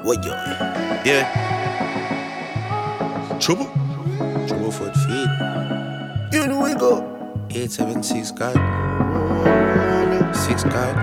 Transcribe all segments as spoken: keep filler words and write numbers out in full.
What yo? Yeah. Trouble? Trouble for the feet. You know we go. eight seven six God. six God.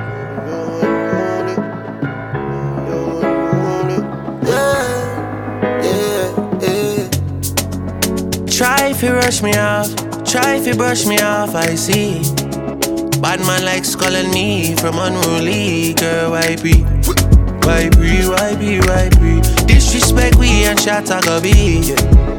Yeah, yeah, yeah. Try if you rush me off, try if you brush me off, I see. Bad man likes calling me from unruly, girl, why be? Why be, why be, why be? Disrespect we and shot I go be.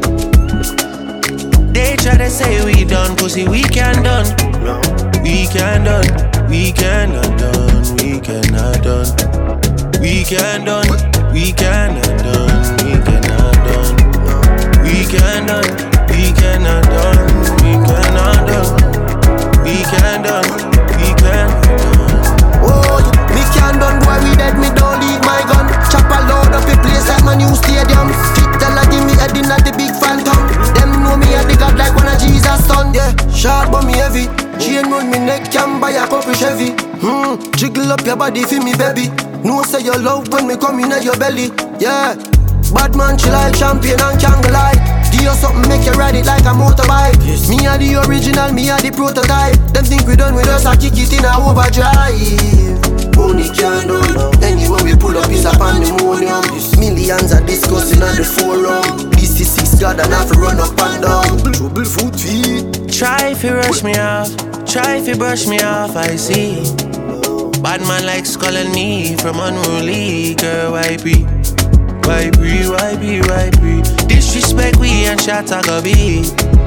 They try to say we done, pussy we can done. No. We can done, we cannot done, we cannot done. We can done, we cannot done, we cannot done. We can done, we cannot done, we cannot done. We can done, we cannot done. Oh, me can done, boy, we dead, me don't leave my gun. Chop a load up a place like my new stadium. Fit tell her give me a dinner at the big phantom. Them know me a the god like one of Jesus' son. Yeah, sharp but me heavy. Chain round me neck, can buy a couple Chevy. Hmm, jiggle up your body for me, baby. No say your love when me come in at your belly. Yeah, bad man chill like champion and can't lie. Give you something, make you ride it like a motorbike. Yes. Me are the original, me are the prototype. Them think we done with us, I kick it in a overdrive. Only can do. Anywhere we pull up is a pandemonium. Millions are discussing on the forum. This is six God and I have to run up and down. Trouble foot feet. Try if you rush me off, try if you brush me off, I see. Bad man likes calling me from unruly, girl, why be? Why be, why be, why be? Disrespect we and shot I go be.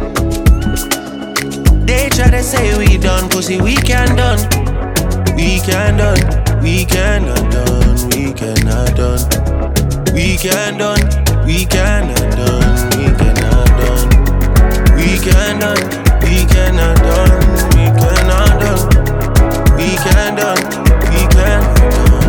They try to say we done, pussy we can done. We can done, we cannot done, we cannot done. We can done, we cannot done, we cannot done. We can done, we cannot done, we cannot done. We can done, we cannot done.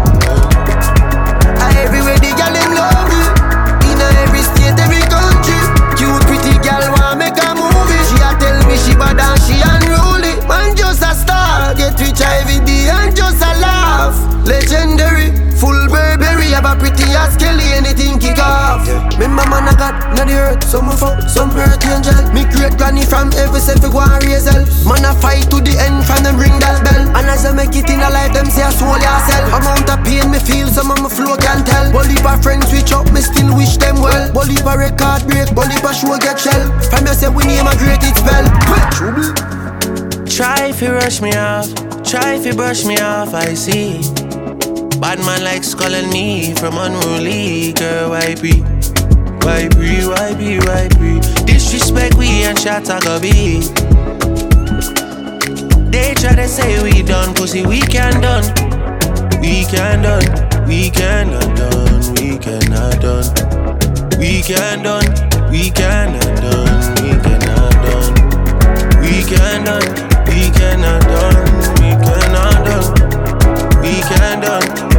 Everywhere the girl them love me. In every state, every country. Cute pretty girl wanna make a movie. She a tell me she bad and she unruly. Man just a star, get rich every day and just a laugh. Legendary, full Burberry, have a pretty ass Kelly, anything kick off. Remember man I got not the earth, some fuck, some earth angel. Me great granny from every self go and raise hell. Man I fight to the end from them ring that bell. And as I make it in a life, them say I soul yourself. Amount of pain me feel, some of my flow can tell. Bully pa friends switch up, me still wish them well. Bully pa record break, bully pa show get shell. From you say we name a great it spell. Trouble. Try if you rush me off, try if you brush me off, I see. Bad man likes calling me from unruly, girl, why be? Why be, why be, why be? Disrespect we and shot I go be. They try to say we done, pussy we can done. We can done, we cannot done, we cannot done. We can done, we cannot done, we cannot done. We can done, we cannot done, we cannot done. We can done.